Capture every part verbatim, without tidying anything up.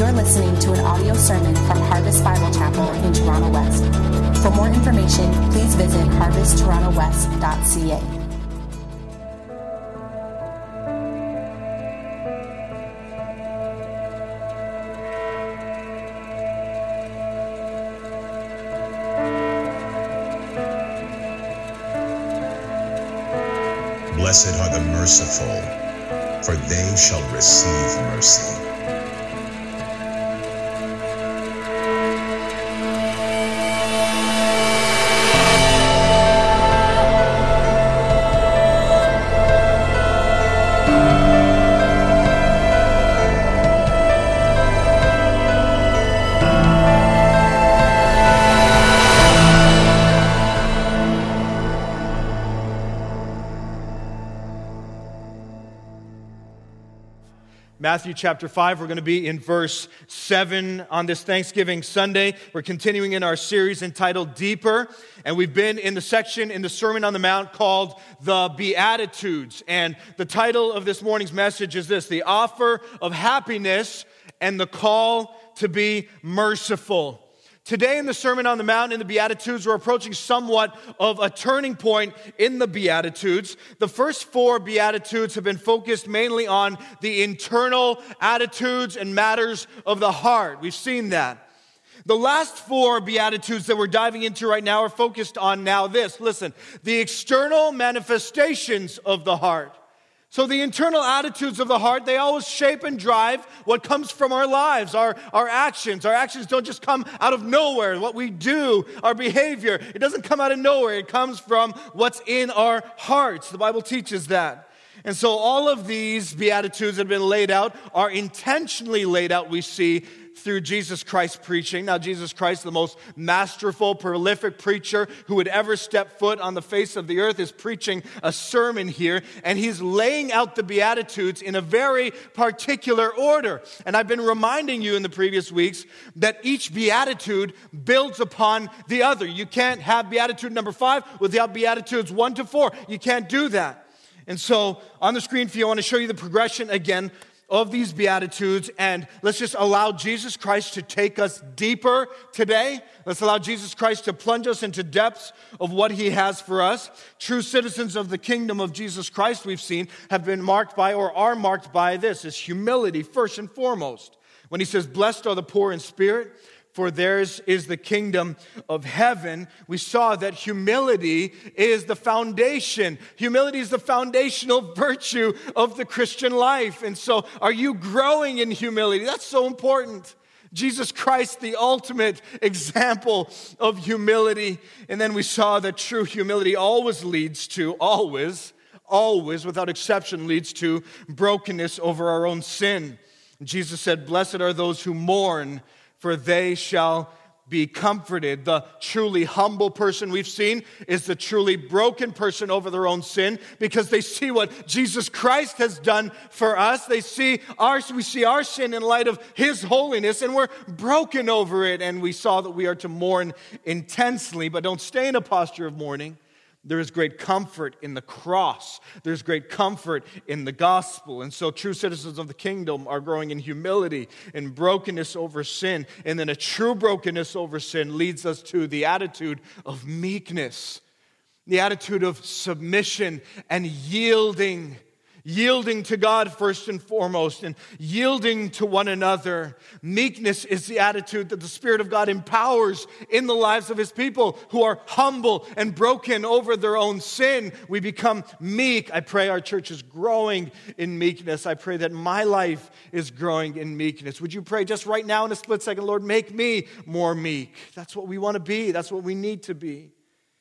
You're listening to an audio sermon from Harvest Bible Chapel in Toronto West. For more information, please visit harvest toronto west dot c a. Blessed are the merciful, for they shall receive mercy. Matthew chapter five, we're going to be in verse seven on this Thanksgiving Sunday. We're continuing in our series entitled Deeper, and we've been in the section in the Sermon on the Mount called the Beatitudes. And the title of this morning's message is this: the offer of happiness and the call to be merciful. Today in the Sermon on the Mount, in the Beatitudes, we're approaching somewhat of a turning point in the Beatitudes. The first four Beatitudes have been focused mainly on the internal attitudes and matters of the heart. We've seen that. The last four Beatitudes that we're diving into right now are focused on now this. Listen, the external manifestations of the heart. So the internal attitudes of the heart, they always shape and drive what comes from our lives, our, our actions. Our actions don't just come out of nowhere. What we do, our behavior, it doesn't come out of nowhere. It comes from what's in our hearts. The Bible teaches that. And so all of these Beatitudes that have been laid out are intentionally laid out, we see, through Jesus Christ's preaching. Now, Jesus Christ, the most masterful, prolific preacher who would ever step foot on the face of the earth, is preaching a sermon here, and he's laying out the Beatitudes in a very particular order. And I've been reminding you in the previous weeks that each Beatitude builds upon the other. You can't have Beatitude number five without Beatitudes one to four. You can't do that. And so, on the screen for you, I want to show you the progression again of these Beatitudes, and let's just allow Jesus Christ to take us deeper today. Let's allow Jesus Christ to plunge us into depths of what he has for us. True citizens of the kingdom of Jesus Christ, we've seen, have been marked by or are marked by this, is humility first and foremost. When he says, blessed are the poor in spirit, for theirs is the kingdom of heaven, we saw that humility is the foundation. Humility is the foundational virtue of the Christian life. And so, are you growing in humility? That's so important. Jesus Christ, the ultimate example of humility. And then we saw that true humility always leads to, always, always, without exception, leads to brokenness over our own sin. Jesus said, blessed are those who mourn, for they shall be comforted. The truly humble person we've seen is the truly broken person over their own sin, because they see what Jesus Christ has done for us. They see our, we see our sin in light of his holiness, and we're broken over it. And we saw that we are to mourn intensely, but don't stay in a posture of mourning. There is great comfort in the cross. There's great comfort in the gospel. And so true citizens of the kingdom are growing in humility and brokenness over sin. And then a true brokenness over sin leads us to the attitude of meekness, the attitude of submission and yielding. Yielding to God first and foremost, and yielding to one another. Meekness is the attitude that the Spirit of God empowers in the lives of his people who are humble and broken over their own sin. We become meek. I pray our church is growing in meekness. I pray that my life is growing in meekness. Would you pray just right now in a split second, Lord, make me more meek. That's what we want to be. That's what we need to be.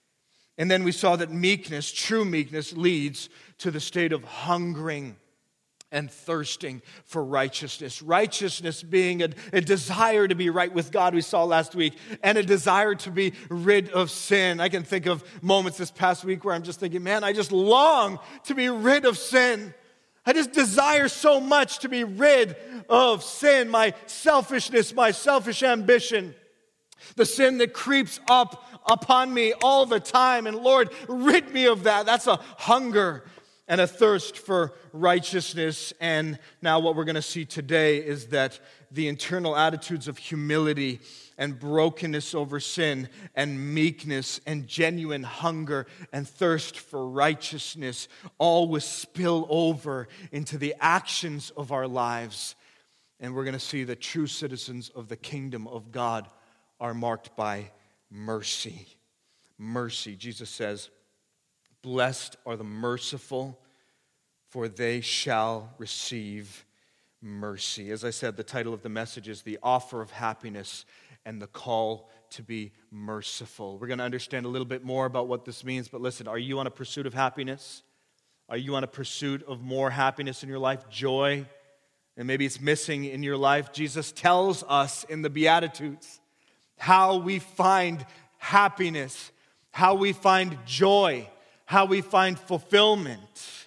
And then we saw that meekness, true meekness, leads to the state of hungering and thirsting for righteousness. Righteousness being a, a desire to be right with God, we saw last week, and a desire to be rid of sin. I can think of moments this past week where I'm just thinking, man, I just long to be rid of sin. I just desire so much to be rid of sin, my selfishness, my selfish ambition. The sin that creeps up upon me all the time. And Lord, rid me of that. That's a hunger and a thirst for righteousness. And now what we're going to see today is that the internal attitudes of humility and brokenness over sin and meekness and genuine hunger and thirst for righteousness all will spill over into the actions of our lives. And we're going to see that true citizens of the kingdom of God are marked by mercy. Mercy. Jesus says, "Blessed are the merciful, for they shall receive mercy." As I said, the title of the message is The Offer of Happiness and the Call to be Merciful. We're going to understand a little bit more about what this means, but listen, are you on a pursuit of happiness? Are you on a pursuit of more happiness in your life, joy? And maybe it's missing in your life. Jesus tells us in the Beatitudes how we find happiness, how we find joy, how we find fulfillment.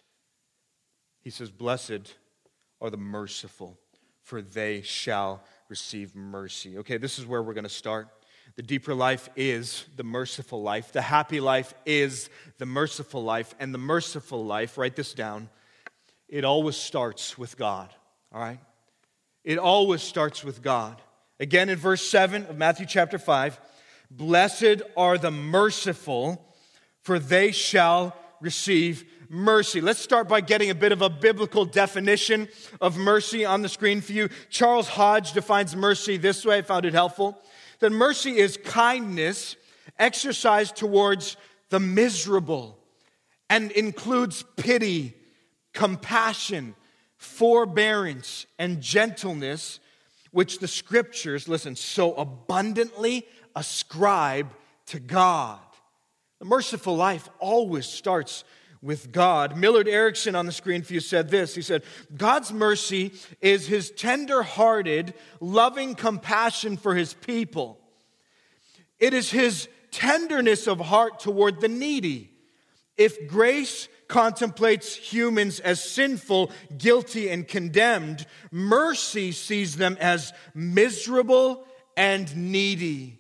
He says, "Blessed are the merciful, for they shall receive mercy." Okay, this is where we're going to start. The deeper life is the merciful life. The happy life is the merciful life. And the merciful life, write this down, it always starts with God. All right? It always starts with God. Again, in verse seven of Matthew chapter five, "Blessed are the merciful, for they shall receive mercy." Let's start by getting a bit of a biblical definition of mercy on the screen for you. Charles Hodge defines mercy this way. I found it helpful. That mercy is kindness exercised towards the miserable and includes pity, compassion, forbearance, and gentleness, which the scriptures, listen, so abundantly ascribe to God. The merciful life always starts with God. Millard Erickson on the screen for you said this. He said, "God's mercy is his tender-hearted, loving compassion for his people. It is his tenderness of heart toward the needy. If grace contemplates humans as sinful, guilty, and condemned, mercy sees them as miserable and needy."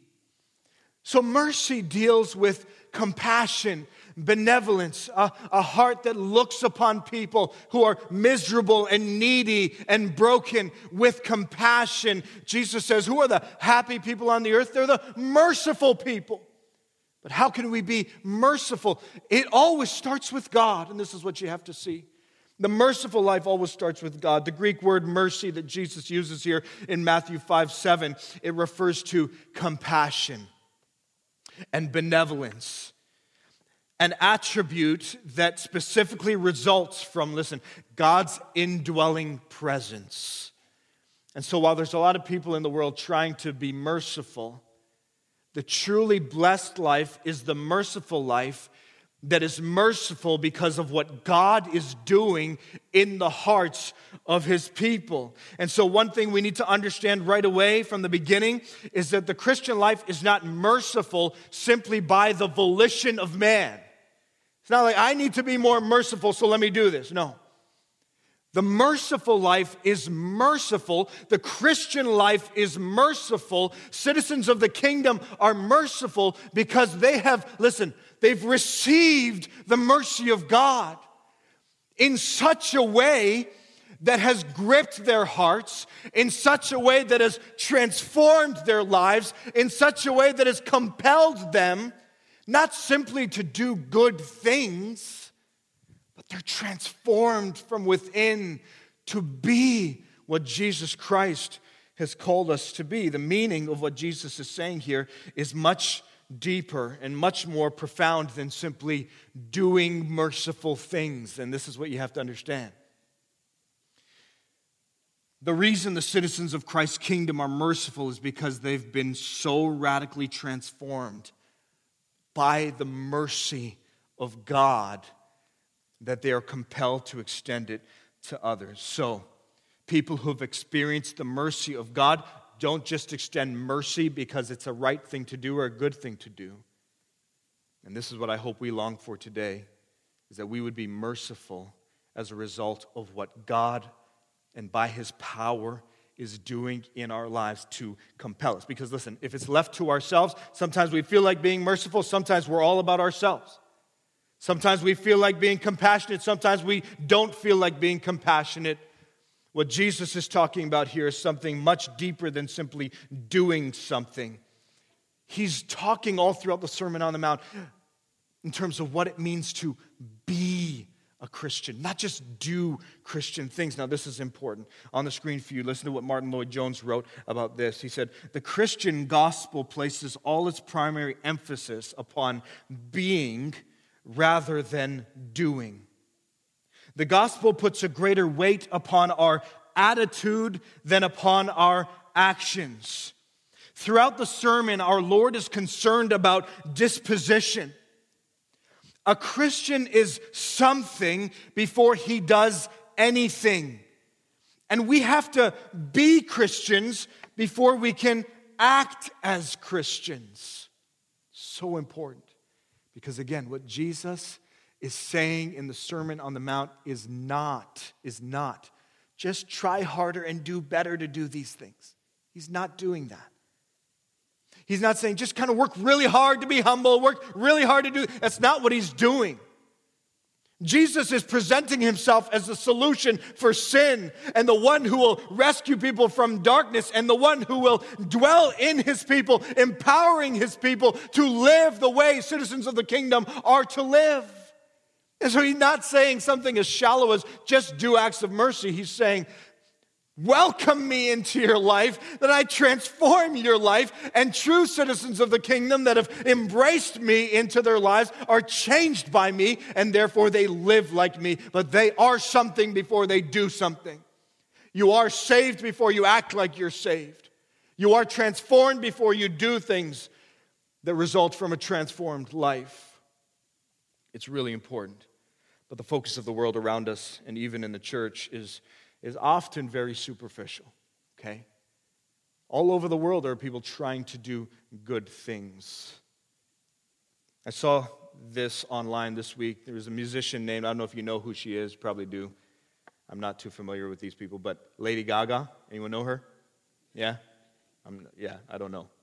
So mercy deals with compassion, benevolence, a, a heart that looks upon people who are miserable and needy and broken with compassion. Jesus says, who are the happy people on the earth? They're the merciful people. But how can we be merciful? It always starts with God, and this is what you have to see. The merciful life always starts with God. The Greek word mercy that Jesus uses here in Matthew five seven, it refers to compassion and benevolence, an attribute that specifically results from, listen, God's indwelling presence. And so while there's a lot of people in the world trying to be merciful, the truly blessed life is the merciful life that is merciful because of what God is doing in the hearts of his people. And so one thing we need to understand right away from the beginning is that the Christian life is not merciful simply by the volition of man. It's not like, I need to be more merciful, so let me do this. No. The merciful life is merciful. The Christian life is merciful. Citizens of the kingdom are merciful because they have, listen, they've received the mercy of God in such a way that has gripped their hearts, in such a way that has transformed their lives, in such a way that has compelled them not simply to do good things, but they're transformed from within to be what Jesus Christ has called us to be. The meaning of what Jesus is saying here is much deeper and much more profound than simply doing merciful things. And this is what you have to understand. The reason the citizens of Christ's kingdom are merciful is because they've been so radically transformed by the mercy of God that they are compelled to extend it to others. So, people who've experienced the mercy of God don't just extend mercy because it's a right thing to do or a good thing to do. And this is what I hope we long for today, is that we would be merciful as a result of what God and by his power is doing in our lives to compel us. Because listen, if it's left to ourselves, sometimes we feel like being merciful, sometimes we're all about ourselves. Sometimes we feel like being compassionate. Sometimes we don't feel like being compassionate. What Jesus is talking about here is something much deeper than simply doing something. He's talking all throughout the Sermon on the Mount in terms of what it means to be a Christian, not just do Christian things. Now, this is important. On the screen for you, listen to what Martin Lloyd-Jones wrote about this. He said, the Christian gospel places all its primary emphasis upon being rather than doing. The gospel puts a greater weight upon our attitude than upon our actions. Throughout the sermon, our Lord is concerned about disposition. A Christian is something before he does anything. And we have to be Christians before we can act as Christians. So important. Because again, what Jesus is saying in the Sermon on the Mount is not, is not, just try harder and do better to do these things. He's not doing that. He's not saying just kind of work really hard to be humble, work really hard to do. That's not what he's doing. Jesus is presenting himself as the solution for sin and the one who will rescue people from darkness and the one who will dwell in his people, empowering his people to live the way citizens of the kingdom are to live. And so he's not saying something as shallow as just do acts of mercy. He's saying, welcome me into your life, that I transform your life, and true citizens of the kingdom that have embraced me into their lives are changed by me, and therefore they live like me. But they are something before they do something. You are saved before you act like you're saved. You are transformed before you do things that result from a transformed life. It's really important. But the focus of the world around us, and even in the church, is is often very superficial, okay? All over the world there are people trying to do good things. I saw this online this week. There was a musician named, I don't know if you know who she is, probably do. I'm not too familiar with these people, but Lady Gaga. Anyone know her? Yeah? I'm, yeah, I don't know.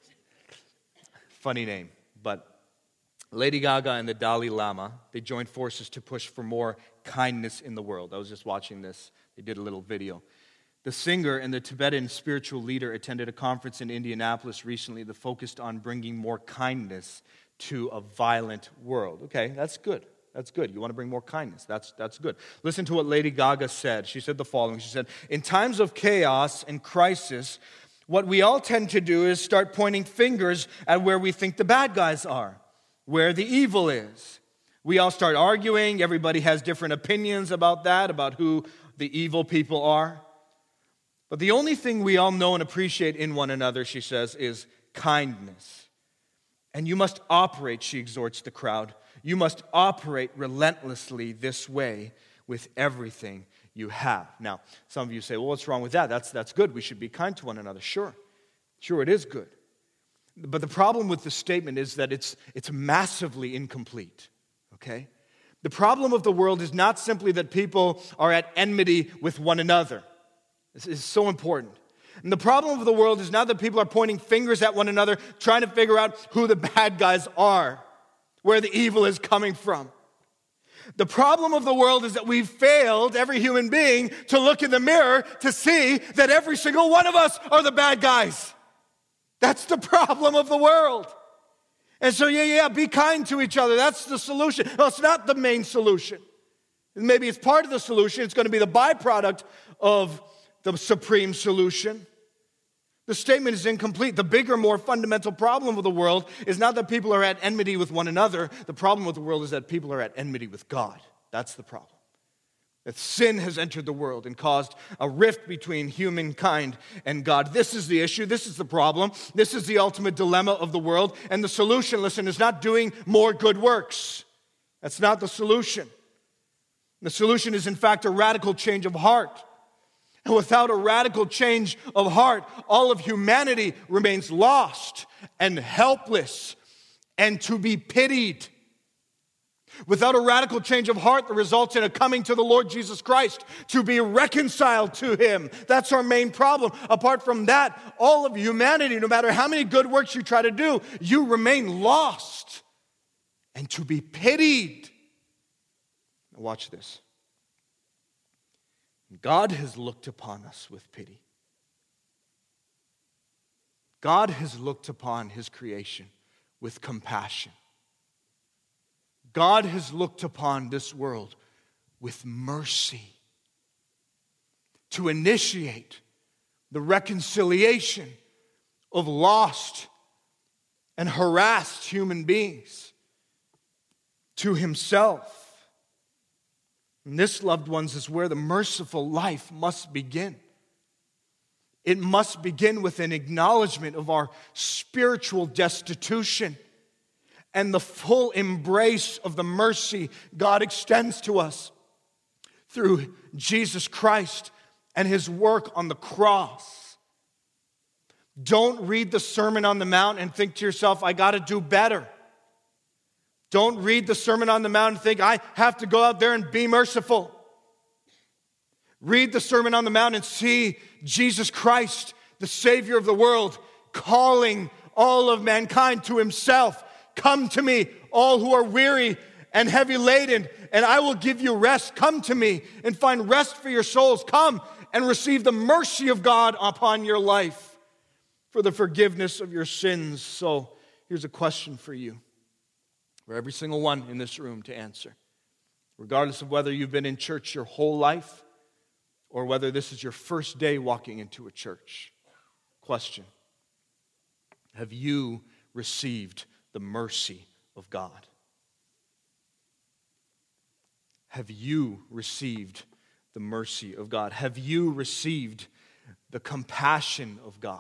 Funny name, but Lady Gaga and the Dalai Lama, they joined forces to push for more kindness in the world. I was just watching this. They did a little video. The singer and the Tibetan spiritual leader attended a conference in Indianapolis recently that focused on bringing more kindness to a violent world. Okay, that's good. That's good. You want to bring more kindness. That's, that's good. Listen to what Lady Gaga said. She said the following. She said, in times of chaos and crisis, what we all tend to do is start pointing fingers at where we think the bad guys are, where the evil is. We all start arguing. Everybody has different opinions about that, about who the evil people are. But the only thing we all know and appreciate in one another, she says, is kindness. And you must operate, she exhorts the crowd, you must operate relentlessly this way with everything you have. Now, some of you say, well, what's wrong with that? That's, that's good. We should be kind to one another. Sure. Sure, it is good. But the problem with the statement is that it's, it's massively incomplete. Okay? The problem of the world is not simply that people are at enmity with one another. This is so important. And the problem of the world is not that people are pointing fingers at one another, trying to figure out who the bad guys are, where the evil is coming from. The problem of the world is that we've failed, every human being, to look in the mirror to see that every single one of us are the bad guys. That's the problem of the world. And so, yeah, yeah, be kind to each other. That's the solution. Well, it's not the main solution. Maybe it's part of the solution. It's going to be the byproduct of the supreme solution. The statement is incomplete. The bigger, more fundamental problem of the world is not that people are at enmity with one another. The problem with the world is that people are at enmity with God. That's the problem. That sin has entered the world and caused a rift between humankind and God. This is the issue. This is the problem. This is the ultimate dilemma of the world. And the solution, listen, is not doing more good works. That's not the solution. The solution is, in fact, a radical change of heart. And without a radical change of heart, all of humanity remains lost and helpless and to be pitied. Without a radical change of heart that results in a coming to the Lord Jesus Christ to be reconciled to Him. That's our main problem. Apart from that, all of humanity, no matter how many good works you try to do, you remain lost and to be pitied. Watch this. God has looked upon us with pity. God has looked upon his creation with compassion. God has looked upon this world with mercy to initiate the reconciliation of lost and harassed human beings to himself. And this, loved ones, is where the merciful life must begin. It must begin with an acknowledgement of our spiritual destitution and the full embrace of the mercy God extends to us through Jesus Christ and his work on the cross. Don't read the Sermon on the Mount and think to yourself, I got to do better. Don't read the Sermon on the Mount and think, I have to go out there and be merciful. Read the Sermon on the Mount and see Jesus Christ, the Savior of the world, calling all of mankind to himself. Come to me, all who are weary and heavy laden, and I will give you rest. Come to me and find rest for your souls. Come and receive the mercy of God upon your life for the forgiveness of your sins. So here's a question for you, for every single one in this room to answer. Regardless of whether you've been in church your whole life or whether this is your first day walking into a church. Question: have you received the mercy of God? Have you received the mercy of God? Have you received the compassion of God?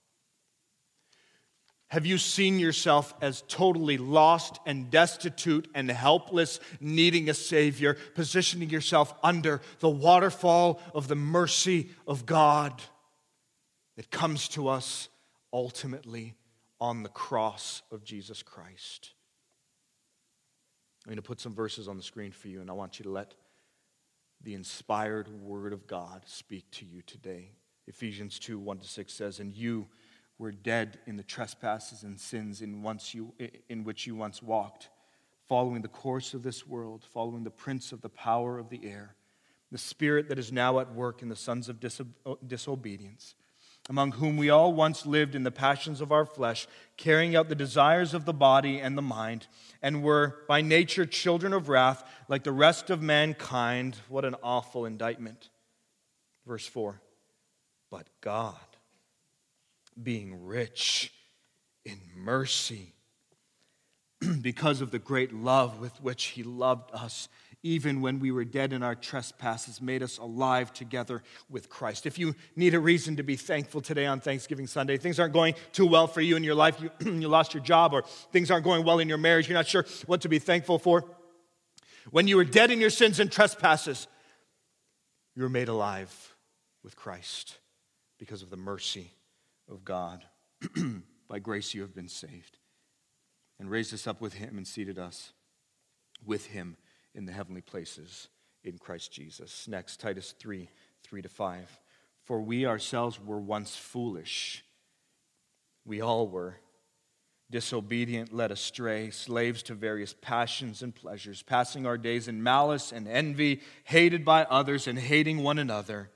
Have you seen yourself as totally lost and destitute and helpless, needing a Savior, positioning yourself under the waterfall of the mercy of God that comes to us ultimately on the cross of Jesus Christ? I'm going to put some verses on the screen for you, and I want you to let the inspired Word of God speak to you today. Ephesians two, one to six says, and you were dead in the trespasses and sins in, once you, in which you once walked, following the course of this world, following the prince of the power of the air, the spirit that is now at work in the sons of diso- disobedience, among whom we all once lived in the passions of our flesh, carrying out the desires of the body and the mind, and were by nature children of wrath, like the rest of mankind. What an awful indictment. Verse four, but God, being rich in mercy, because of the great love with which he loved us, even when we were dead in our trespasses, made us alive together with Christ. If you need a reason to be thankful today on Thanksgiving Sunday, things aren't going too well for you in your life, you, you lost your job, or things aren't going well in your marriage, you're not sure what to be thankful for. When you were dead in your sins and trespasses, you were made alive with Christ because of the mercy of God. By grace you have been saved, and raised us up with him and seated us with him in the heavenly places in Christ Jesus. Next, Titus three, three to five. For we ourselves were once foolish. We all were. Disobedient, led astray, slaves to various passions and pleasures, passing our days in malice and envy, hated by others and hating one another.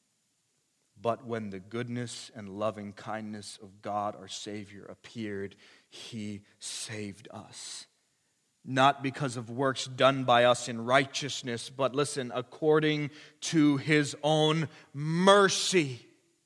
But when the goodness and loving kindness of God our Savior appeared, he saved us. Not because of works done by us in righteousness, but listen, according to his own mercy,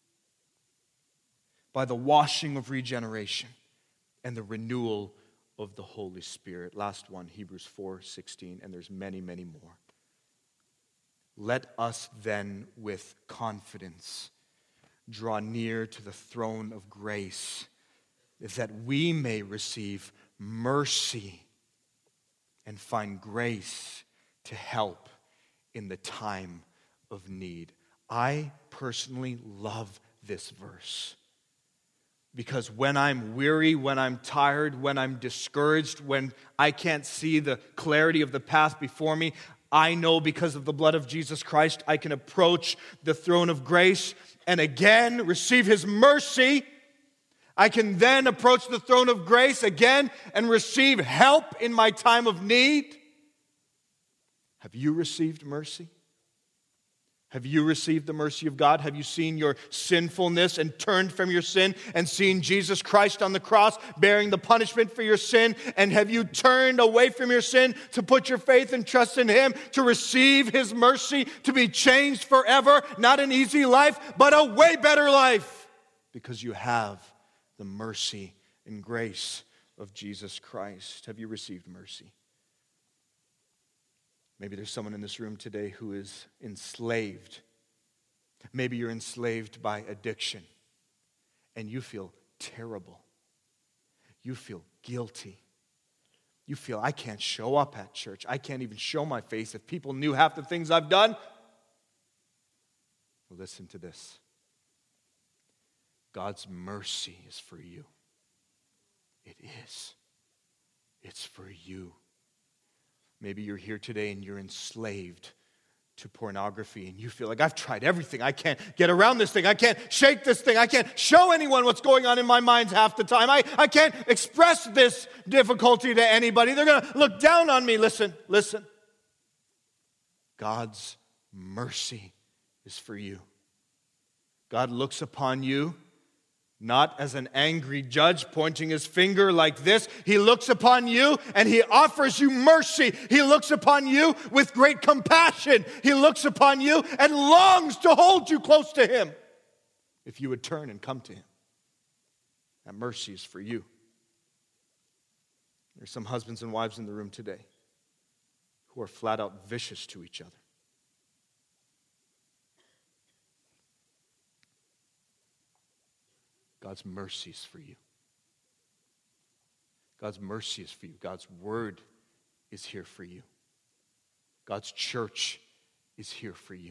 by the washing of regeneration and the renewal of the Holy Spirit. Last one, Hebrews four sixteen, and there's many, many more. Let us then with confidence draw near to the throne of grace, that we may receive mercy and find grace to help in the time of need. I personally love this verse because when I'm weary, when I'm tired, when I'm discouraged, when I can't see the clarity of the path before me, I know because of the blood of Jesus Christ, I can approach the throne of grace and again receive his mercy. I can then approach the throne of grace again and receive help in my time of need. Have you received mercy? Have you received the mercy of God? Have you seen your sinfulness and turned from your sin and seen Jesus Christ on the cross bearing the punishment for your sin? And have you turned away from your sin to put your faith and trust in Him, to receive His mercy, to be changed forever? Not an easy life, but a way better life, because you have the mercy and grace of Jesus Christ. Have you received mercy? Maybe there's someone in this room today who is enslaved. Maybe you're enslaved by addiction, and you feel terrible. You feel guilty. You feel, I can't show up at church. I can't even show my face. If people knew half the things I've done. Well, listen to this. God's mercy is for you. It is. It's for you. Maybe you're here today and you're enslaved to pornography and you feel like, I've tried everything. I can't get around this thing. I can't shake this thing. I can't show anyone what's going on in my mind half the time. I, I can't express this difficulty to anybody. They're going to look down on me. Listen, listen. God's mercy is for you. God looks upon you not as an angry judge pointing his finger like this. He looks upon you and He offers you mercy. He looks upon you with great compassion. He looks upon you and longs to hold you close to Him if you would turn and come to Him. That mercy is for you. There's some husbands and wives in the room today who are flat out vicious to each other. God's mercy is for you. God's mercy is for you. God's word is here for you. God's church is here for you.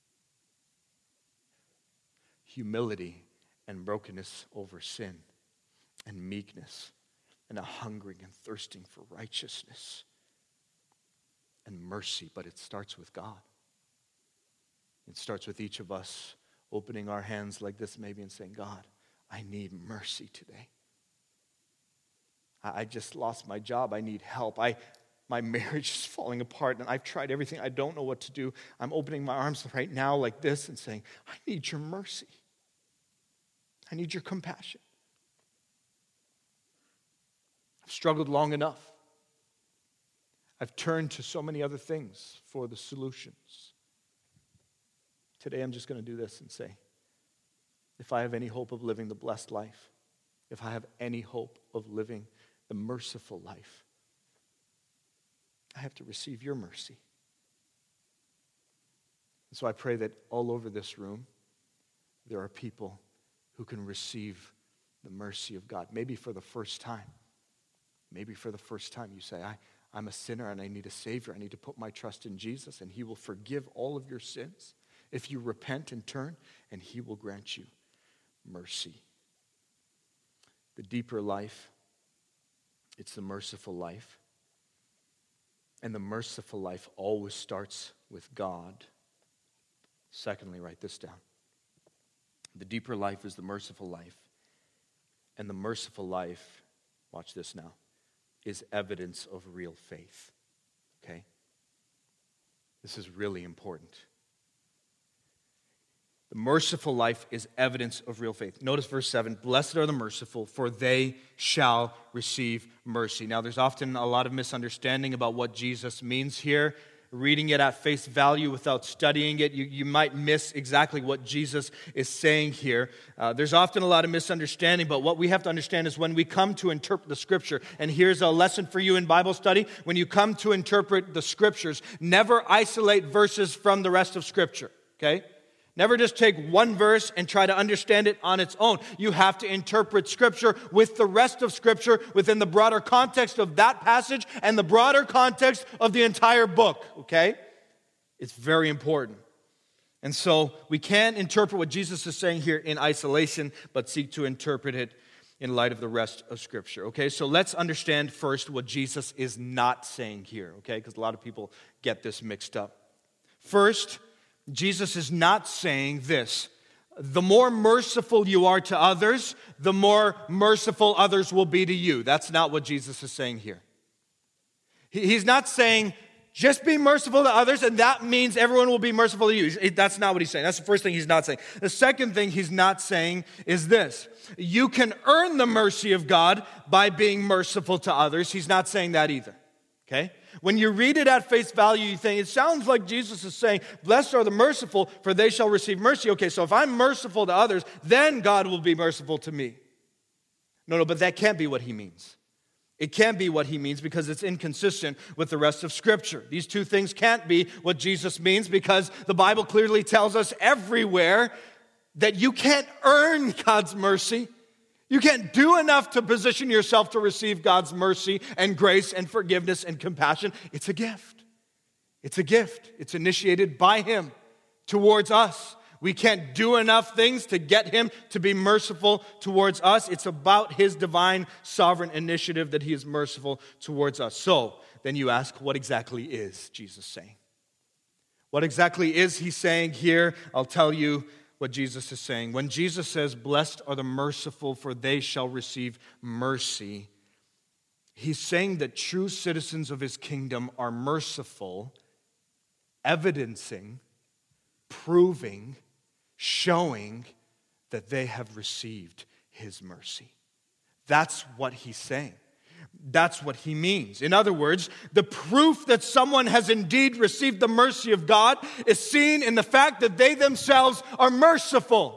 Humility and brokenness over sin and meekness and a hungering and thirsting for righteousness and mercy, but it starts with God. It starts with each of us opening our hands like this maybe and saying, God, I need mercy today. I just lost my job. I need help. I, my marriage is falling apart, and I've tried everything. I don't know what to do. I'm opening my arms right now like this and saying, I need your mercy. I need your compassion. I've struggled long enough. I've turned to so many other things for the solutions. Today I'm just going to do this and say, if I have any hope of living the blessed life, if I have any hope of living the merciful life, I have to receive your mercy. And so I pray that all over this room, there are people who can receive the mercy of God. Maybe for the first time. Maybe for the first time you say, I, I'm a sinner and I need a Savior. I need to put my trust in Jesus, and He will forgive all of your sins if you repent and turn, and He will grant you mercy. The deeper life, it's the merciful life. And the merciful life always starts with God. Secondly, write this down. The deeper life is the merciful life. And the merciful life, watch this now, is evidence of real faith. Okay? This is really important. The merciful life is evidence of real faith. Notice verse seven, blessed are the merciful, for they shall receive mercy. Now, there's often a lot of misunderstanding about what Jesus means here. Reading it at face value without studying it, you, you might miss exactly what Jesus is saying here. Uh, there's often a lot of misunderstanding, but what we have to understand is when we come to interpret the Scripture, and here's a lesson for you in Bible study, when you come to interpret the Scriptures, never isolate verses from the rest of Scripture, okay? Never just take one verse and try to understand it on its own. You have to interpret Scripture with the rest of Scripture within the broader context of that passage and the broader context of the entire book, okay? It's very important. And so we can't interpret what Jesus is saying here in isolation, but seek to interpret it in light of the rest of Scripture, okay? So let's understand first what Jesus is not saying here, okay? Because a lot of people get this mixed up. First, Jesus is not saying this: the more merciful you are to others, the more merciful others will be to you. That's not what Jesus is saying here. He's not saying just be merciful to others, and that means everyone will be merciful to you. That's not what he's saying. That's the first thing he's not saying. The second thing he's not saying is this. You can earn the mercy of God by being merciful to others. He's not saying that either, okay? When you read it at face value, you think, it sounds like Jesus is saying, blessed are the merciful, for they shall receive mercy. Okay, so if I'm merciful to others, then God will be merciful to me. No, no, but that can't be what he means. It can't be what he means because it's inconsistent with the rest of Scripture. These two things can't be what Jesus means because the Bible clearly tells us everywhere that you can't earn God's mercy. You can't do enough to position yourself to receive God's mercy and grace and forgiveness and compassion. It's a gift. It's a gift. It's initiated by him towards us. We can't do enough things to get him to be merciful towards us. It's about his divine sovereign initiative that he is merciful towards us. So then you ask, what exactly is Jesus saying? What exactly is he saying here? I'll tell you what Jesus is saying. When Jesus says, blessed are the merciful, for they shall receive mercy, he's saying that true citizens of his kingdom are merciful, evidencing, proving, showing that they have received his mercy. That's what he's saying. That's what he means. In other words, the proof that someone has indeed received the mercy of God is seen in the fact that they themselves are merciful.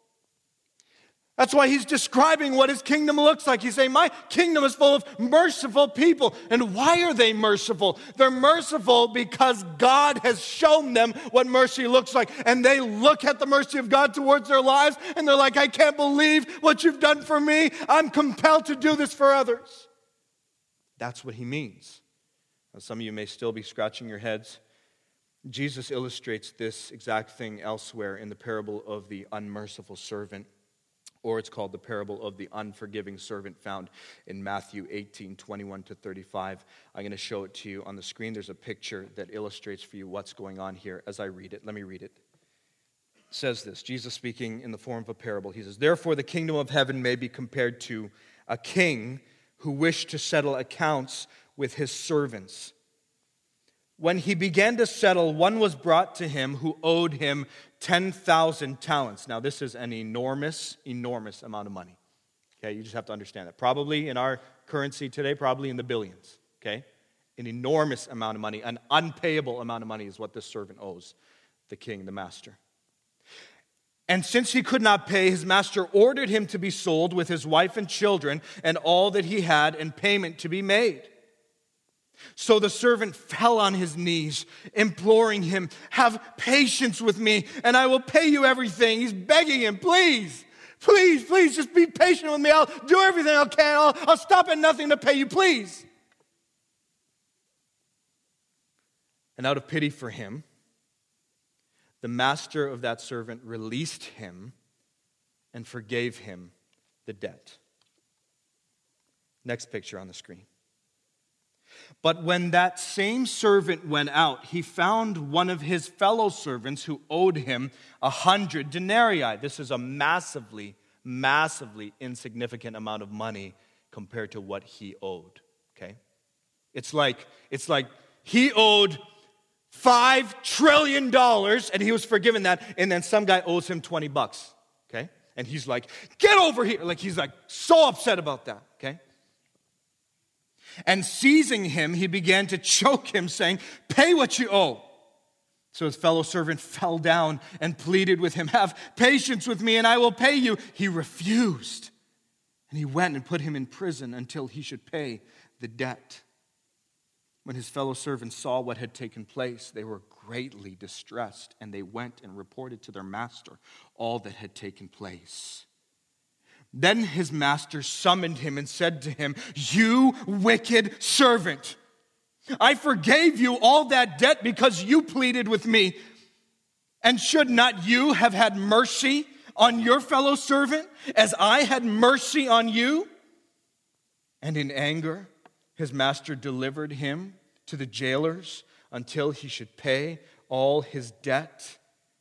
That's why he's describing what his kingdom looks like. He's saying, my kingdom is full of merciful people. And why are they merciful? They're merciful because God has shown them what mercy looks like. And they look at the mercy of God towards their lives, and they're like, I can't believe what you've done for me. I'm compelled to do this for others. That's what he means. Now, some of you may still be scratching your heads. Jesus illustrates this exact thing elsewhere in the parable of the unmerciful servant. Or it's called the parable of the unforgiving servant, found in Matthew eighteen, twenty-one to thirty-five. I'm going to show it to you on the screen. There's a picture that illustrates for you what's going on here as I read it. Let me read it. It says this, Jesus speaking in the form of a parable. He says, therefore the kingdom of heaven may be compared to a king who wished to settle accounts with his servants. When he began to settle, one was brought to him who owed him ten thousand talents. Now, this is an enormous, enormous amount of money. Okay, you just have to understand that. Probably in our currency today, probably in the billions. Okay, an enormous amount of money, an unpayable amount of money is what this servant owes the king, the master. And since he could not pay, his master ordered him to be sold with his wife and children and all that he had, and payment to be made. So the servant fell on his knees, imploring him, have patience with me, and I will pay you everything. He's begging him, please, please, please, just be patient with me. I'll do everything I can. I'll, I'll stop at nothing to pay you, please. And out of pity for him, the master of that servant released him and forgave him the debt. Next picture on the screen. But when that same servant went out, he found one of his fellow servants who owed him a hundred denarii. This is a massively, massively insignificant amount of money compared to what he owed. Okay? It's like, it's like he owed five trillion dollars and he was forgiven that, and then some guy owes him twenty bucks. Okay? And he's like, get over here. Like, he's like so upset about that. Okay? And seizing him, he began to choke him, saying, pay what you owe. So his fellow servant fell down and pleaded with him, have patience with me and I will pay you. He refused. And he went and put him in prison until he should pay the debt. When his fellow servants saw what had taken place, they were greatly distressed, and they went and reported to their master all that had taken place. Then his master summoned him and said to him, you wicked servant, I forgave you all that debt because you pleaded with me. And should not you have had mercy on your fellow servant as I had mercy on you? And in anger, his master delivered him to the jailers until he should pay all his debt.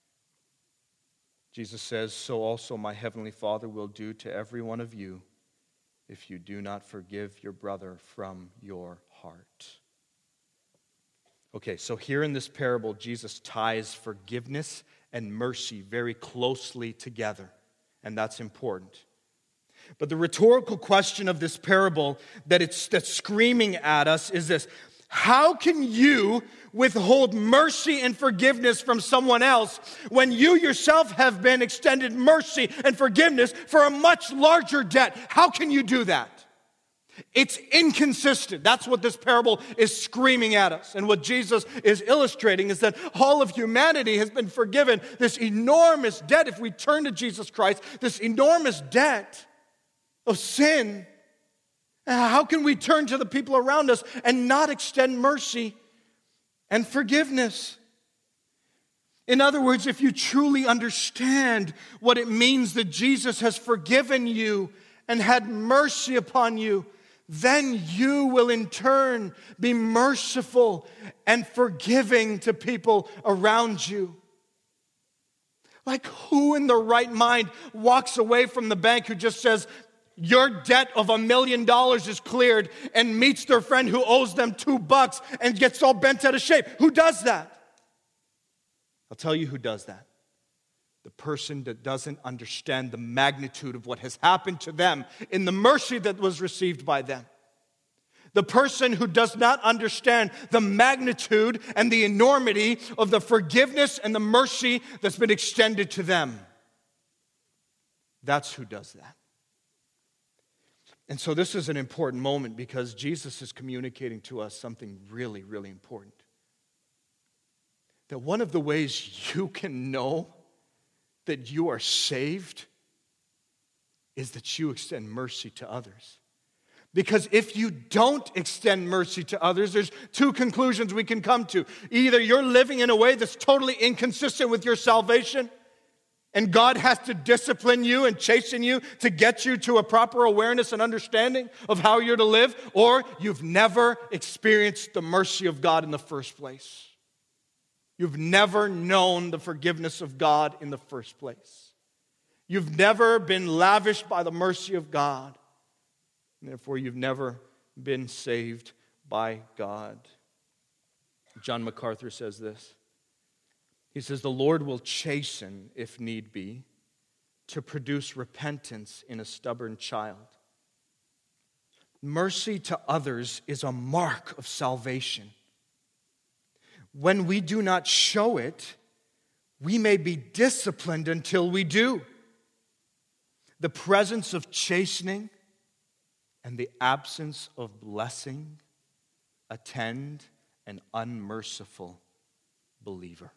Jesus says, so also my heavenly Father will do to every one of you if you do not forgive your brother from your heart. Okay, so here in this parable, Jesus ties forgiveness and mercy very closely together, and that's important. But the rhetorical question of this parable that it's that's screaming at us is this: how can you withhold mercy and forgiveness from someone else when you yourself have been extended mercy and forgiveness for a much larger debt? How can you do that? It's inconsistent. That's what this parable is screaming at us. And what Jesus is illustrating is that all of humanity has been forgiven this enormous debt if we turn to Jesus Christ, this enormous debt of sin. How can we turn to the people around us and not extend mercy and forgiveness? In other words, if you truly understand what it means that Jesus has forgiven you and had mercy upon you, then you will in turn be merciful and forgiving to people around you. Like, who in the right mind walks away from the bank who just says, your debt of a million dollars is cleared, and meets their friend who owes them two bucks and gets all bent out of shape? Who does that? I'll tell you who does that. The person that doesn't understand the magnitude of what has happened to them in the mercy that was received by them. The person who does not understand the magnitude and the enormity of the forgiveness and the mercy that's been extended to them. That's who does that. And so this is an important moment because Jesus is communicating to us something really, really important. That one of the ways you can know that you are saved is that you extend mercy to others. Because if you don't extend mercy to others, there's two conclusions we can come to. Either you're living in a way that's totally inconsistent with your salvation, and God has to discipline you and chasten you to get you to a proper awareness and understanding of how you're to live, or you've never experienced the mercy of God in the first place. You've never known the forgiveness of God in the first place. You've never been lavished by the mercy of God. And therefore, you've never been saved by God. John MacArthur says this. He says, the Lord will chasten, if need be, to produce repentance in a stubborn child. Mercy to others is a mark of salvation. When we do not show it, we may be disciplined until we do. The presence of chastening and the absence of blessing attend an unmerciful believer.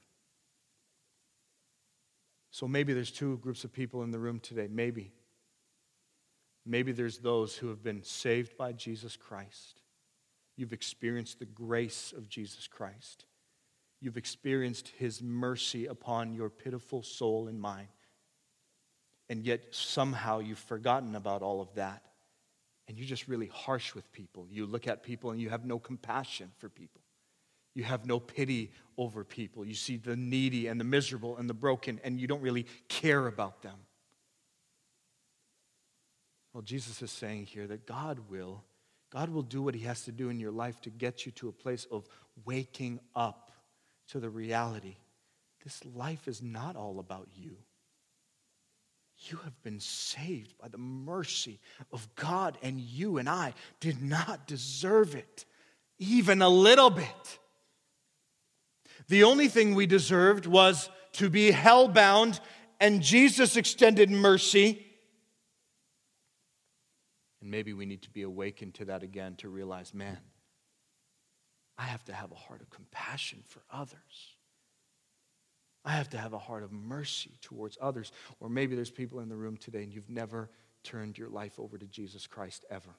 So maybe there's two groups of people in the room today. Maybe. Maybe there's those who have been saved by Jesus Christ. You've experienced the grace of Jesus Christ. You've experienced His mercy upon your pitiful soul and mind. And yet somehow you've forgotten about all of that. And you're just really harsh with people. You look at people and you have no compassion for people. You have no pity over people. You see the needy and the miserable and the broken, and you don't really care about them. Well, Jesus is saying here that God will, God will do what He has to do in your life to get you to a place of waking up to the reality. This life is not all about you. You have been saved by the mercy of God, and you and I did not deserve it, even a little bit. The only thing we deserved was to be hell-bound, and Jesus extended mercy. And maybe we need to be awakened to that again to realize, man, I have to have a heart of compassion for others. I have to have a heart of mercy towards others. Or maybe there's people in the room today and you've never turned your life over to Jesus Christ ever.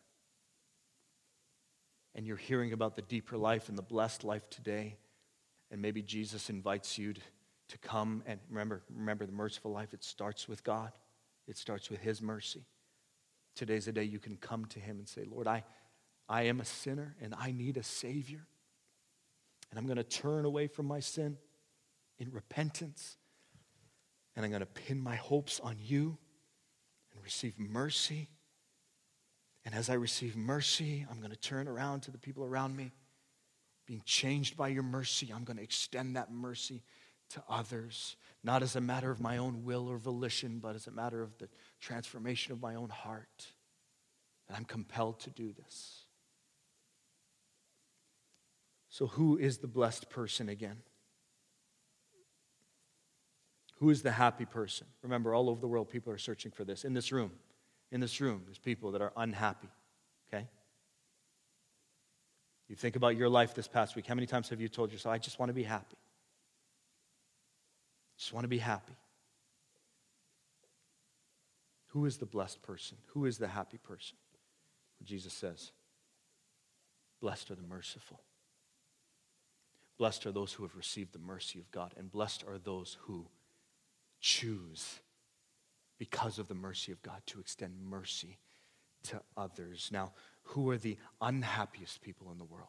And you're hearing about the deeper life and the blessed life today. And maybe Jesus invites you to, to come and remember, remember the merciful life. It starts with God. It starts with His mercy. Today's a day you can come to Him and say, Lord, I, I am a sinner and I need a Savior. And I'm going to turn away from my sin in repentance. And I'm going to pin my hopes on you and receive mercy. And as I receive mercy, I'm going to turn around to the people around me, being changed by your mercy, I'm going to extend that mercy to others, not as a matter of my own will or volition, but as a matter of the transformation of my own heart. And I'm compelled to do this. So who is the blessed person again? Who is the happy person? Remember, all over the world, people are searching for this. In this room, in this room, there's people that are unhappy, okay? You think about your life this past week. How many times have you told yourself, I just want to be happy? Just want to be happy. Who is the blessed person? Who is the happy person? Jesus says, blessed are the merciful. Blessed are those who have received the mercy of God, and blessed are those who choose, because of the mercy of God, to extend mercy to others. Now, who are the unhappiest people in the world?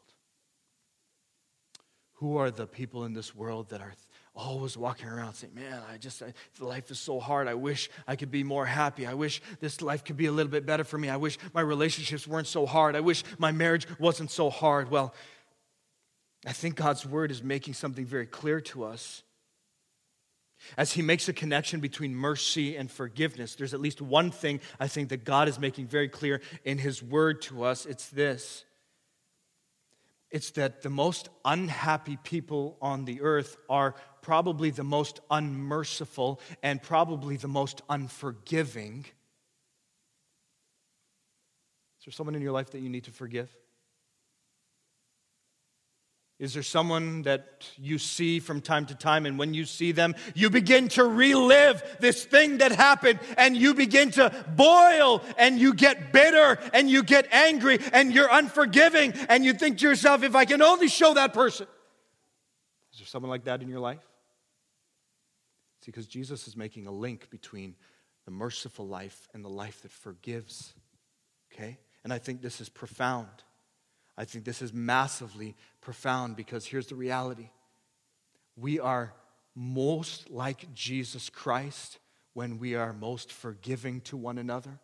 Who are the people in this world that are always walking around saying, man, I just, I, life is so hard. I wish I could be more happy. I wish this life could be a little bit better for me. I wish my relationships weren't so hard. I wish my marriage wasn't so hard. Well, I think God's word is making something very clear to us. As he makes a connection between mercy and forgiveness, there's at least one thing I think that God is making very clear in his word to us. It's this. It's that the most unhappy people on the earth are probably the most unmerciful and probably the most unforgiving. Is there someone in your life that you need to forgive? Is there someone that you see from time to time, and when you see them, you begin to relive this thing that happened, and you begin to boil, and you get bitter, and you get angry, and you're unforgiving, and you think to yourself, if I can only show that person. Is there someone like that in your life? It's because Jesus is making a link between the merciful life and the life that forgives. Okay? And I think this is profound. I think this is massively profound, because here's the reality. We are most like Jesus Christ when we are most forgiving to one another.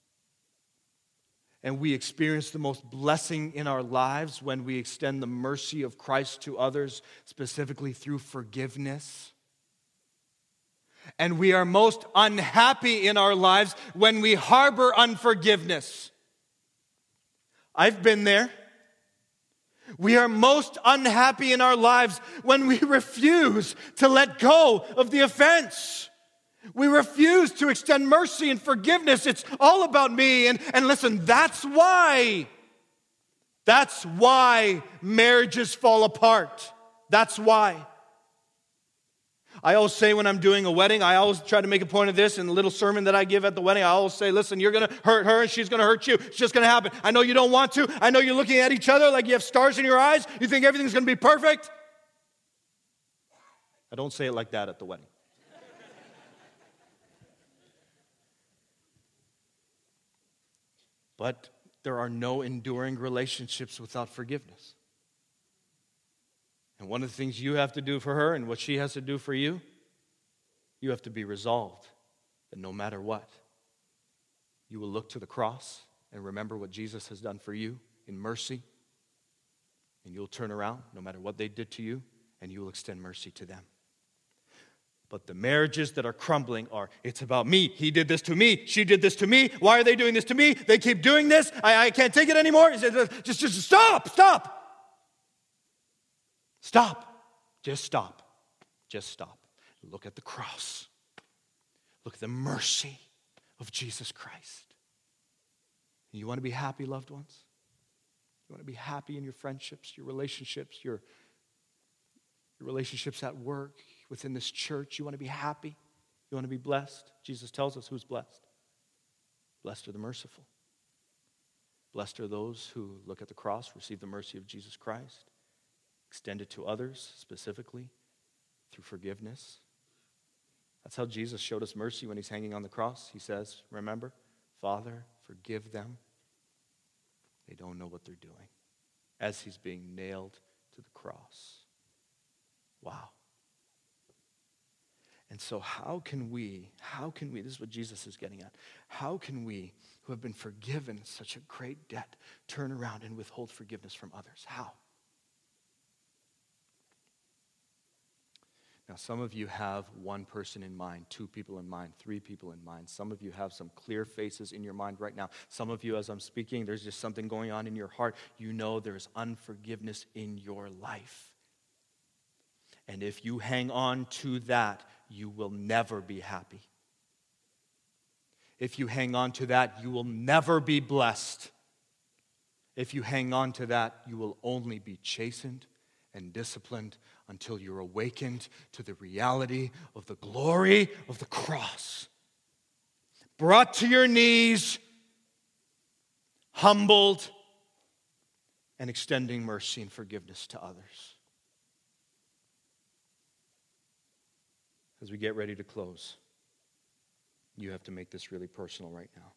And we experience the most blessing in our lives when we extend the mercy of Christ to others, specifically through forgiveness. And we are most unhappy in our lives when we harbor unforgiveness. I've been there. We are most unhappy in our lives when we refuse to let go of the offense. We refuse to extend mercy and forgiveness. It's all about me. And, and listen, that's why, that's why marriages fall apart. That's why. I always say when I'm doing a wedding, I always try to make a point of this in the little sermon that I give at the wedding. I always say, listen, you're going to hurt her and she's going to hurt you. It's just going to happen. I know you don't want to. I know you're looking at each other like you have stars in your eyes. You think everything's going to be perfect. I don't say it like that at the wedding. But there are no enduring relationships without forgiveness. And one of the things you have to do for her and what she has to do for you, you have to be resolved that no matter what, you will look to the cross and remember what Jesus has done for you in mercy. And you'll turn around no matter what they did to you, and you will extend mercy to them. But the marriages that are crumbling are, it's about me. He did this to me. She did this to me. Why are they doing this to me? They keep doing this. I, I can't take it anymore. Just, just stop, stop. Stop. Just stop. Just stop. Look at the cross. Look at the mercy of Jesus Christ. You want to be happy, loved ones? You want to be happy in your friendships, your relationships, your, your relationships at work, within this church. You want to be happy? You want to be blessed? Jesus tells us who's blessed. Blessed are the merciful. Blessed are those who look at the cross, receive the mercy of Jesus Christ, extend it to others, specifically through forgiveness. That's how Jesus showed us mercy when he's hanging on the cross. He says, remember, Father, forgive them. They don't know what they're doing. As he's being nailed to the cross. Wow. And so how can we, how can we, this is what Jesus is getting at, how can we, who have been forgiven such a great debt, turn around and withhold forgiveness from others? How? Now, some of you have one person in mind, two people in mind, three people in mind. Some of you have some clear faces in your mind right now. Some of you, as I'm speaking, there's just something going on in your heart. You know there's unforgiveness in your life. And if you hang on to that, you will never be happy. If you hang on to that, you will never be blessed. If you hang on to that, you will only be chastened and disciplined until you're awakened to the reality of the glory of the cross. Brought to your knees, humbled, and extending mercy and forgiveness to others. As we get ready to close, you have to make this really personal right now.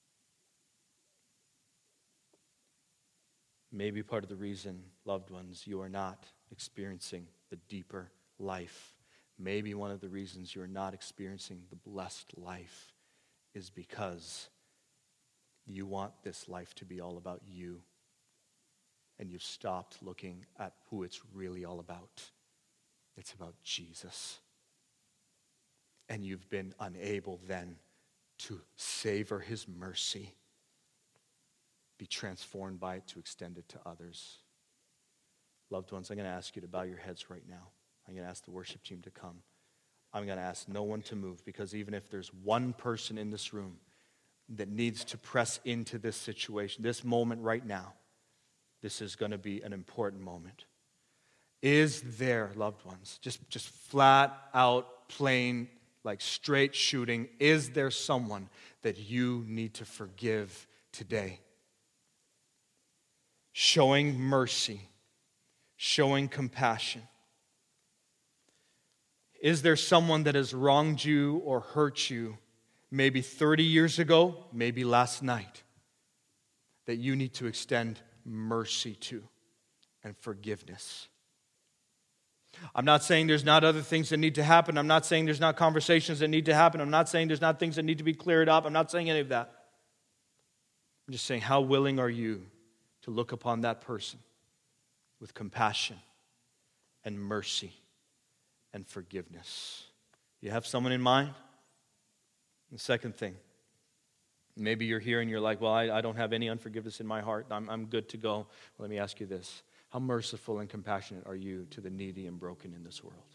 Maybe part of the reason, loved ones, you are not experiencing the deeper life, maybe one of the reasons you are not experiencing the blessed life is because you want this life to be all about you, and you've stopped looking at who it's really all about. It's about Jesus. And you've been unable then to savor his mercy, be transformed by it, to extend it to others. Loved ones, I'm going to ask you to bow your heads right now. I'm going to ask the worship team to come. I'm going to ask no one to move, because even if there's one person in this room that needs to press into this situation, this moment right now, this is going to be an important moment. Is there, loved ones, just, just flat out, plain, like straight shooting, is there someone that you need to forgive today? Showing mercy, showing compassion. Is there someone that has wronged you or hurt you, maybe thirty years ago, maybe last night, that you need to extend mercy to and forgiveness? I'm not saying there's not other things that need to happen. I'm not saying there's not conversations that need to happen. I'm not saying there's not things that need to be cleared up. I'm not saying any of that. I'm just saying, how willing are you to look upon that person with compassion and mercy and forgiveness? You have someone in mind? The second thing, maybe you're here and you're like, well, I, I don't have any unforgiveness in my heart. I'm, I'm good to go. Well, let me ask you this. How merciful and compassionate are you to the needy and broken in this world?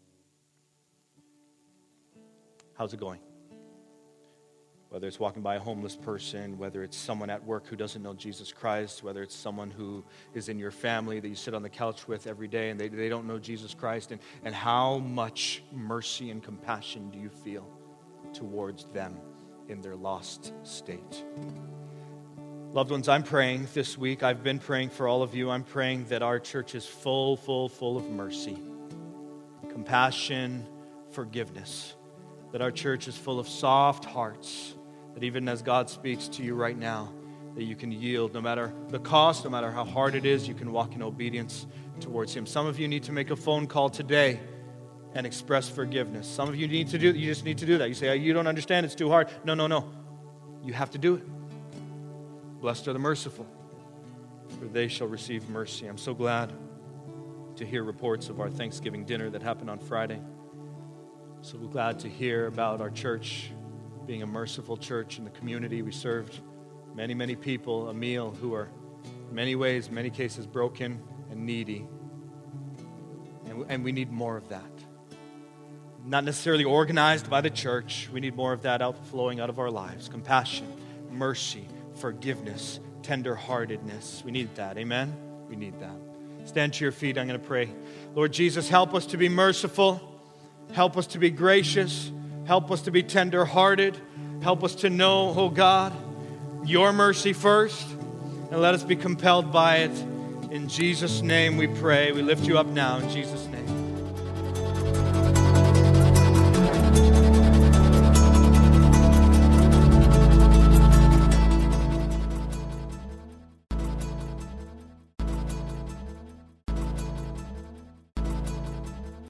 How's it going? Whether it's walking by a homeless person, whether it's someone at work who doesn't know Jesus Christ, whether it's someone who is in your family that you sit on the couch with every day and they, they don't know Jesus Christ, and, and how much mercy and compassion do you feel towards them in their lost state? Loved ones, I'm praying this week. I've been praying for all of you. I'm praying that our church is full, full, full of mercy, compassion, forgiveness. That our church is full of soft hearts. That even as God speaks to you right now, that you can yield no matter the cost, no matter how hard it is, you can walk in obedience towards him. Some of you need to make a phone call today and express forgiveness. Some of you need to do, you just need to do that. You say, you don't understand, it's too hard. No, no, no. You have to do it. Blessed are the merciful, for they shall receive mercy. I'm so glad to hear reports of our Thanksgiving dinner that happened on Friday. So we're glad to hear about our church being a merciful church in the community. We served many, many people a meal who are in many ways, many cases, broken and needy. And, and we need more of that. Not necessarily organized by the church. We need more of that outflowing out of our lives. Compassion, mercy, forgiveness, tenderheartedness. We need that. Amen? We need that. Stand to your feet. I'm going to pray. Lord Jesus, help us to be merciful. Help us to be gracious. Help us to be tender-hearted. Help us to know, oh God, your mercy first. And let us be compelled by it. In Jesus' name we pray. We lift you up now in Jesus' name.